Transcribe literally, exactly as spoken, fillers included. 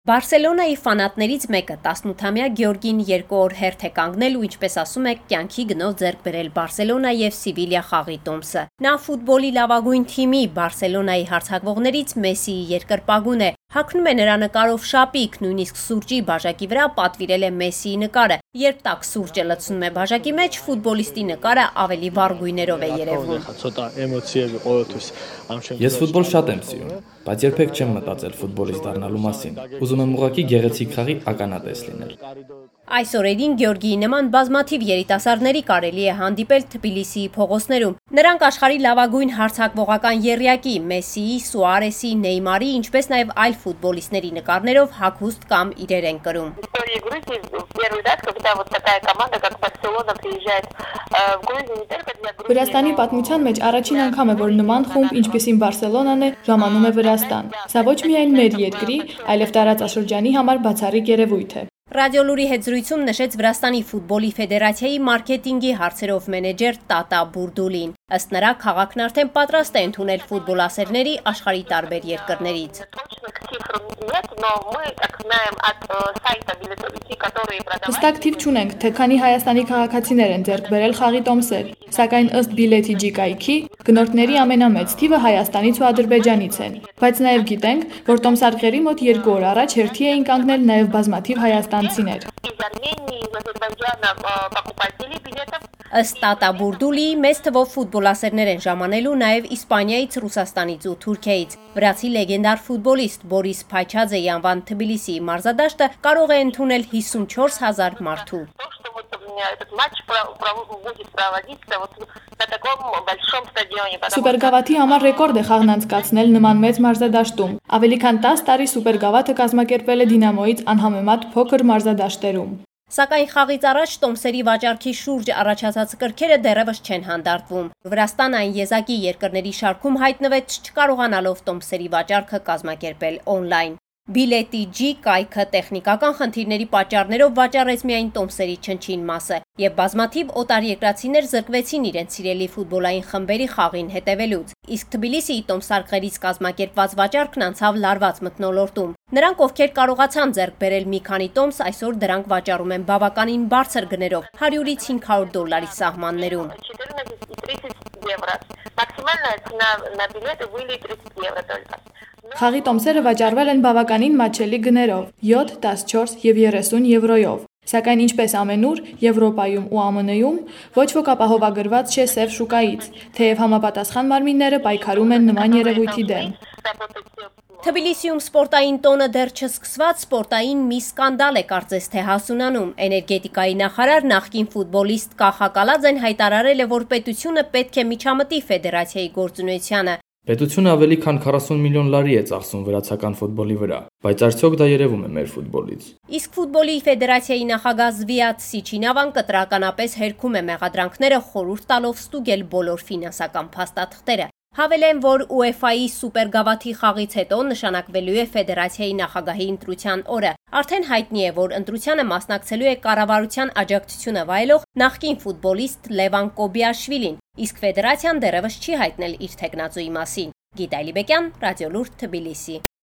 Բարսելոնայի ֆանատներից մեկը տասնութամյա Գեորգին երկու օր հերթ է կանգնել ու ինչպես ասում է կյանքի գնով ձեռք բերել Բարսելոնա և Սիվիլիա խաղի տոմսը։ Նա ֆուտբոլի լավագույն թիմի Բարսելոնայի հարձակվողներից Մեսսիի երկրպագուն է։ Հագնում է նրա նկարով շապիկ, նույնիսկ սուրճի բաժակի վրա պատվիրել է Մեսսիի նկարը։ Երբ տաք սուրճը լցնում է բաժակի մեջ, ֆուտբոլիստի նկարը ավելի վառ գույներով է երևում։ Ես ֆուտբոլ շատ եմ սիրում, բայց երբեք չեմ մտածել ֆուտբոլիստ դառնալու մասին։ Ուզում եմ ուղղակի գեղեցիկ խաղի ականատես լինել։ Այս օրերին Գեորգիի նման բազմաթիվ երիտասարդների կարելի է հանդիպել Թբիլիսիի փողոցներում։ Նրանք աշխարհի լավագույն հարձակվողական եռյակի Մեսսիի, Սուարեսի, Նեյմարի, ինչպես նաև այլ ֆուտբոլիստների նկարներով հագուստ կամ իրեր են կրում։ Վրաստանի պատմության մեջ առաջին անգամ է, որ նման խումբ, ինչպիսին Բարսելոնան է, ժամանում է Վրաստան։ Սա ոչ միայն մեր երկրի, այլև տարածաշրջանի համար բացառիկ երևույթ է։ Ռադիոլուրի հետ զրույցում նշեց Վրաստանի ֆուտբոլի ֆեդերացիայի մարքեթինգի հարցերով մենեջեր Տատա Բուրդուլին։ Ըստ նրա, քաղաքն արդեն պատրաստ է ընդունել ֆուտբոլասերների աշխարհի տարբեր երկրներից։ Հստակ թիվ չունենք, թե քանի հայաստանի քաղաքացիներ են ձեռք բերել խաղի տոմսեր, սակայն ըստ Bilet.eg կայքի, գնորդների ամենամեծ թիվը Հայաստանից ու Ադրբեջանից են, բայց նաև գիտենք, որ տոմսարկղերի մոտ երկու օր առաջ հերթի էին կանգնել նաև բազմաթիվ հայաստանցիներ։ Ըստ Տատա Բուրդուլիի, մեծ թվով ֆուտբոլասերներ են ժամանելու նաև Իսպանիայից, Ռուսաստանից ու Թուրքիայից։ Վրացի լեգենդար ֆուտբոլիստ Բորիս Փայչաձեի անվան Թբիլիսիի մարզադաշտը կարող է ընդունել հիսունչորս հազար մարդու։ Սուպերգավաթի համար ռեկորդ է խաղն անցկացնել նման մեծ մարզադաշտում։ Ավելի քան տասը տարի Սուպերգավաթը կազմակերպվել է Դինամոյից անհամեմատ փոքր մարզադաշտերում։ Սակայն խաղից առաջ տոմսերի վաճառքի շուրջ առաջացած կրքերը դեռևս չեն հանդարտվում։ Վրաստանը այն եզակի երկրների շարքում հայտնվեց չկարողանալով տոմսերի վաճառքը կազմակերպել օնլայն։ Bilet.eg կայքը տեխնիկական խնդիրների պատճառներով վաճառեց միայն տոմսերի չնչին մասը, եւ բազմաթիվ օտարերկրացիներ զրկվեցին իրենց սիրելի ֆուտբոլային խմբերի խաղին հետևելուց։ Իսկ Թբիլիսիի տոմսարկղերից կազմակերպված վաճառքն անցավ լարված մթնոլորտում։ Նրանք, ովքեր կարողացան ձեռք բերել մի քանի տոմս, այսօր դրանք վաճառում են բավականին բարձր գներով՝ հարյուրից հինգ հարյուր դոլարի սահմաններում։ Խաղի տոմսերը վաճառվել են բավականին մատչելի գներով՝ յոթ, տասնչորս և երեսուն եվրոյով։ Սակայն ինչպես ամենուր, Եվրոպայում ու Ամն Ում ոչ ոք ապահովագրված չէ սև շուկայից, թեև համապատասխան մարմինները պայքարում են նման երևույթի դեմ։ Թբիլիսիում սպորտային տոնը դեռ չսկսված սպորտային մի սկանդալ է կարծես թե հասունանում։ Էներգետիկայի նախարար նախկին ֆուտբոլիստ Կախա Կալաձեն հայտարարել է, որ պետությունը պետք է միջամտի ֆեդերացիայի գործունեությանը։ Պետությունը ավելի քան քառասուն միլիոն լարի է ծախսում վրացական ֆուտբոլի վրա, բայց արդյոք դա երևում է մեր ֆուտբոլից։ Իսկ ֆուտբոլի ֆեդերացիայի նախագահ Զվիատ Սիչինավան կտրականապես հերքում է մեղադրանքները, խորհուրդ տալով ստուգել բոլոր ֆինանսական փաստաթղթերը։ Հավելեն, որ ՈՒԵՖԱ-ի սուպերգավաթի խաղից հետո նշանակվելու է ֆեդերացիայի նախագահի ընտրության օրը։ Արդեն հայտնի է, որ ընտրությանը մասնակցելու է կառավարության աջակցությունը վայելող նախկին ֆուտբոլիստ Լևան Կոբիաշվիլին, իսկ ֆեդերացիան դեռևս չի հայտնել իր թեկնածուի մասին։ Գիտա Ալիբեկյան, Ռադիոլուր, Թբիլիսի։